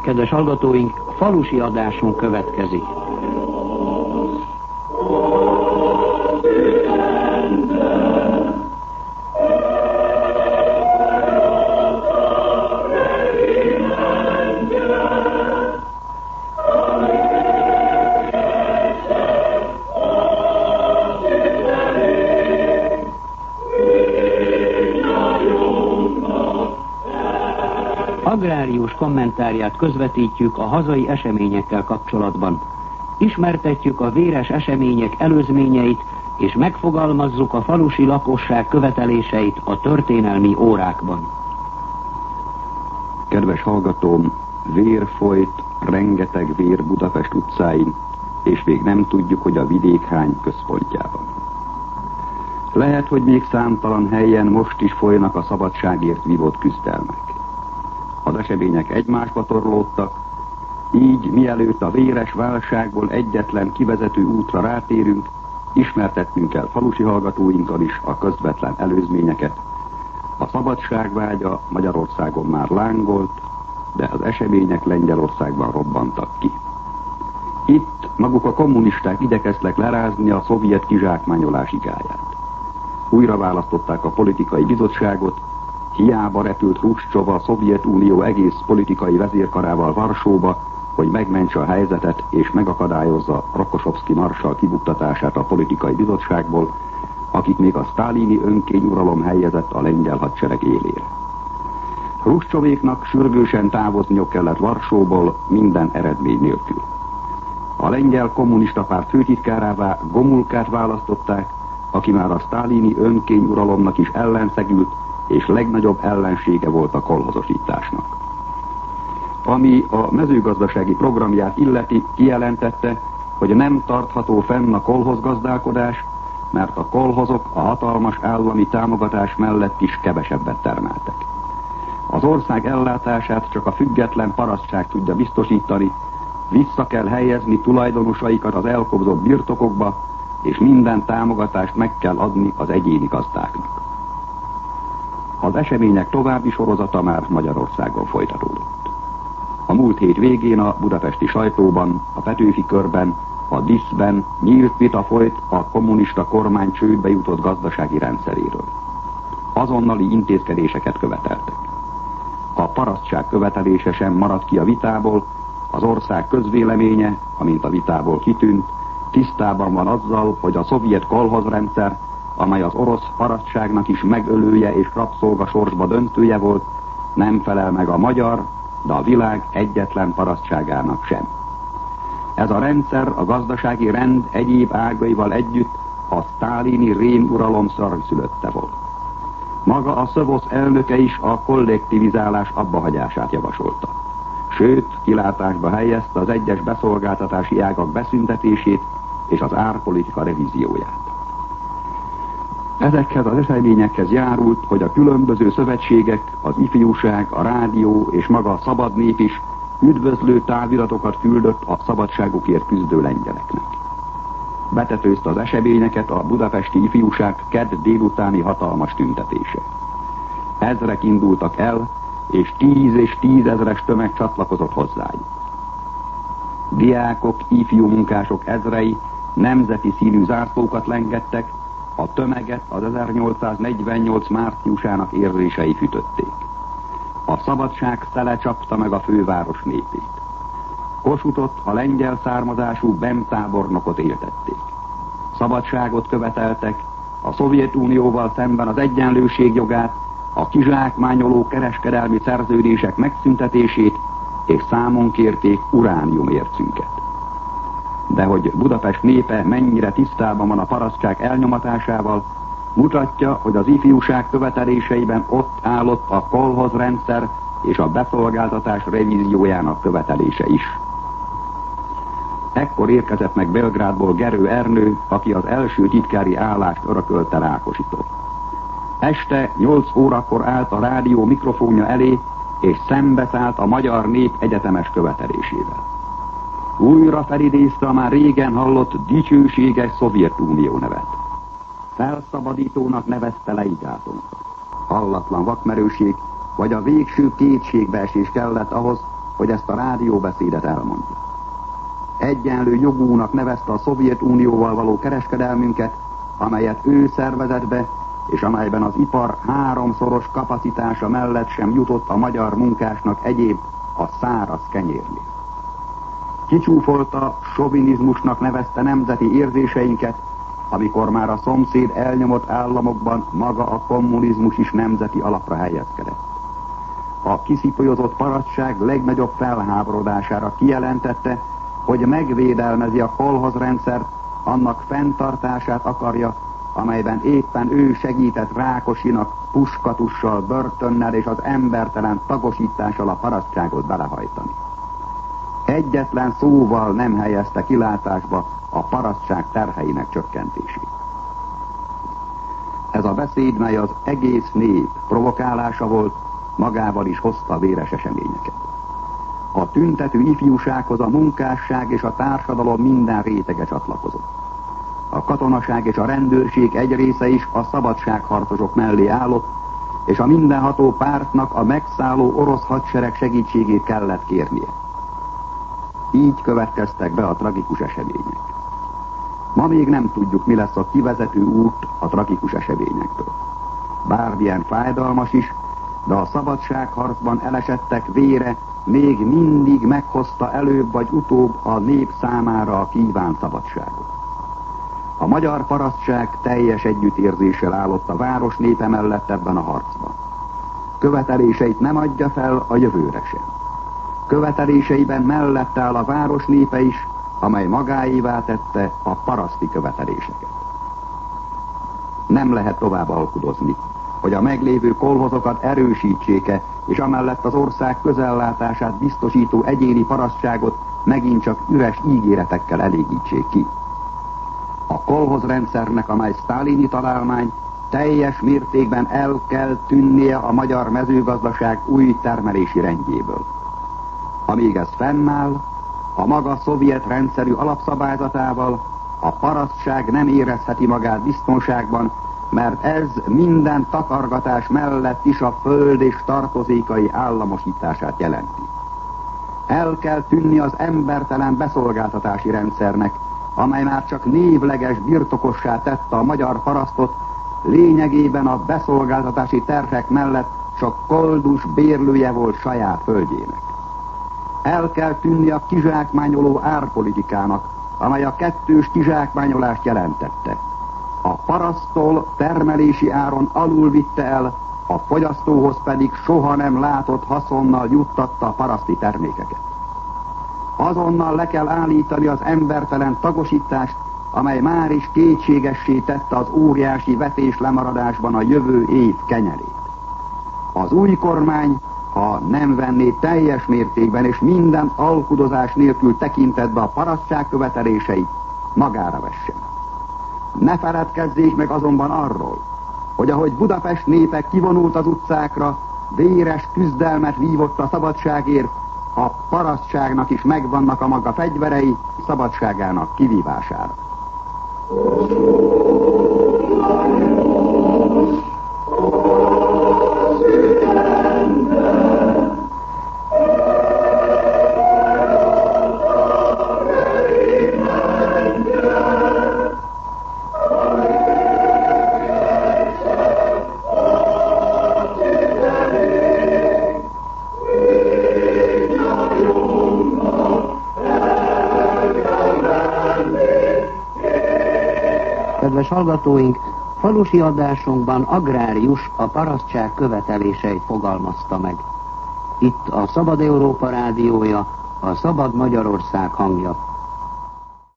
Kedves hallgatóink, falusi adásunk következik. Agrárius kommentárját közvetítjük a hazai eseményekkel kapcsolatban. Ismertetjük a véres események előzményeit, és megfogalmazzuk a falusi lakosság követeléseit a történelmi órákban. Kedves hallgatóm, vér folyt, rengeteg vér Budapest utcáin, és még nem tudjuk, hogy a vidék hány központjában. Lehet, hogy még számtalan helyen most is folynak a szabadságért vívott küzdelmek. Az események egymásba torlódtak, így mielőtt a véres válságból egyetlen kivezető útra rátérünk, ismertetnünk kell falusi hallgatóinkkal is a közvetlen előzményeket. A szabadságvágya Magyarországon már lángolt, de az események Lengyelországban robbantak ki. Itt maguk a kommunisták igyekeztek lerázni a szovjet kizsákmányolás igáját. Újra választották a politikai bizottságot, hiába repült Hruscsov a Szovjetunió egész politikai vezérkarával Varsóba, hogy megmentse a helyzetet és megakadályozza Rokossovszky marsall kibuktatását a politikai bizottságból, akit még a sztálini önkényuralom helyezett a lengyel hadsereg élére. Hruscsovéknak sürgősen távozniuk kellett Varsóból minden eredmény nélkül. A lengyel kommunista párt főtitkárává Gomulkát választották, aki már a sztálini önkényuralomnak is ellenszegült, és legnagyobb ellensége volt a kolhozosításnak. Ami a mezőgazdasági programját illeti, kijelentette, hogy nem tartható fenn a kolhozgazdálkodás, mert a kolhozok a hatalmas állami támogatás mellett is kevesebbet termeltek. Az ország ellátását csak a független parasztság tudja biztosítani, vissza kell helyezni tulajdonosaikat az elkobzott birtokokba, és minden támogatást meg kell adni az egyéni gazdáknak. Az események további sorozata már Magyarországon folytatódott. A múlt hét végén a budapesti sajtóban, a Petőfi körben, a DISZ-ben nyílt vita folyt a kommunista kormány csődbe jutott gazdasági rendszeréről. Azonnali intézkedéseket követeltek. A parasztság követelése sem maradt ki a vitából, az ország közvéleménye, amint a vitából kitűnt, tisztában van azzal, hogy a szovjet kolhozrendszer, amely az orosz parasztságnak is megölője és rabszolga sorsba döntője volt, nem felel meg a magyar, de a világ egyetlen parasztságának sem. Ez a rendszer a gazdasági rend egyéb ágaival együtt a sztálini rémuralom szarszülötte volt. Maga a Szövosz elnöke is a kollektivizálás abbahagyását javasolta. Sőt, kilátásba helyezte az egyes beszolgáltatási ágak beszüntetését és az árpolitika revízióját. Ezekhez az eseményekhez járult, hogy a különböző szövetségek, az ifjúság, a rádió és maga a szabad nép is üdvözlő táviratokat küldött a szabadságukért küzdő lengyeleknek. Betetőzte az eseményeket a budapesti ifjúság kedd délutáni hatalmas tüntetése. Ezrek indultak el, és 10 és 10 000-es tömeg csatlakozott hozzájuk. Diákok, ifjú munkások ezrei nemzeti színű zászlókat lengettek, a tömeget az 1848 márciusának érzései fütötték. A szabadság szele csapta meg a főváros népét. Kossuthot, a lengyel származású Bem tábornokot éltették. Szabadságot követeltek, a Szovjetunióval szemben az egyenlőség jogát, a kizsákmányoló kereskedelmi szerződések megszüntetését, és számon kérték urániumércünket. De hogy Budapest népe mennyire tisztában van a parasztság elnyomatásával, mutatja, hogy az ifjúság követeléseiben ott állott a kolhozrendszer és a beszolgáltatás revíziójának követelése is. Ekkor érkezett meg Belgrádból Gerő Ernő, aki az első titkári állást örökölte Rákositól. Este 8 órakor állt a rádió mikrofonja elé, és szembeszállt a magyar nép egyetemes követelésével. Újra felidézte a már régen hallott dicsőséges Szovjetunió nevet. Felszabadítónak nevezte Leigátonkat. Hallatlan vakmerőség, vagy a végső kétségbeesés kellett ahhoz, hogy ezt a rádióbeszédet elmondja. Egyenlő jogúnak nevezte a Szovjetunióval való kereskedelmünket, amelyet ő szervezett be, és amelyben az ipar 3-szoros kapacitása mellett sem jutott a magyar munkásnak egyéb a száraz kenyérnél. Kicsúfolta, sovinizmusnak nevezte nemzeti érzéseinket, amikor már a szomszéd elnyomott államokban maga a kommunizmus is nemzeti alapra helyezkedett. A kiszipolyozott parasztság legnagyobb felháborodására kijelentette, hogy megvédelmezi a kolhozrendszert, annak fenntartását akarja, amelyben éppen ő segített Rákosinak puskatussal, börtönnel és az embertelen tagosítással a parasztságot belehajtani. Egyetlen szóval nem helyezte kilátásba a parasztság terheinek csökkentését. Ez a beszéd, mely az egész nép provokálása volt, magával is hozta véres eseményeket. A tüntető ifjúsághoz a munkásság és a társadalom minden rétege csatlakozott. A katonaság és a rendőrség egy része is a szabadságharcosok mellé állott, és a mindenható pártnak a megszálló orosz hadsereg segítségét kellett kérnie. Így következtek be a tragikus események. Ma még nem tudjuk, mi lesz a kivezető út a tragikus eseményektől. Bármilyen fájdalmas is, de a szabadságharcban elesettek vére még mindig meghozta előbb vagy utóbb a nép számára a kívánt szabadságot. A magyar parasztság teljes együttérzéssel állott a város népe mellett ebben a harcban. Követeléseit nem adja fel a jövőre sem. Követeléseiben mellett áll a város népe is, amely magáévá tette a paraszti követeléseket. Nem lehet tovább alkudozni, hogy a meglévő kolhozokat erősítsék-e, és amellett az ország közellátását biztosító egyéni parasztságot megint csak üres ígéretekkel elégítsék ki. A kolhozrendszernek, amely sztálini találmány, teljes mértékben el kell tűnnie a magyar mezőgazdaság új termelési rendjéből. Amíg ez fennáll, a maga szovjet rendszerű alapszabályzatával a parasztság nem érezheti magát biztonságban, mert ez minden takargatás mellett is a föld és tartozékai államosítását jelenti. El kell tűnni az embertelen beszolgáltatási rendszernek, amely már csak névleges birtokossá tette a magyar parasztot, lényegében a beszolgáltatási terhek mellett csak koldus bérlője volt saját földjének. El kell tűnni a kizsákmányoló árpolitikának, amely a kettős kizsákmányolást jelentette. A paraszttól termelési áron alul vitte el, a fogyasztóhoz pedig soha nem látott haszonnal juttatta a paraszti termékeket. Azonnal le kell állítani az embertelen tagosítást, amely már is kétségessé tette az óriási vetéslemaradásban a jövő év kenyerét. Az új kormány, ha nem venné teljes mértékben és minden alkudozás nélkül tekintetbe a parasztság követeléseit, magára vessen. Ne feledkezzék meg azonban arról, hogy ahogy Budapest népe kivonult az utcákra, véres küzdelmet vívott a szabadságért, a parasztságnak is megvannak a maga fegyverei szabadságának kivívására. Kedves hallgatóink, falusi adásunkban Agrárius a parasztság követeléseit fogalmazta meg. Itt a Szabad Európa rádiója, a Szabad Magyarország hangja.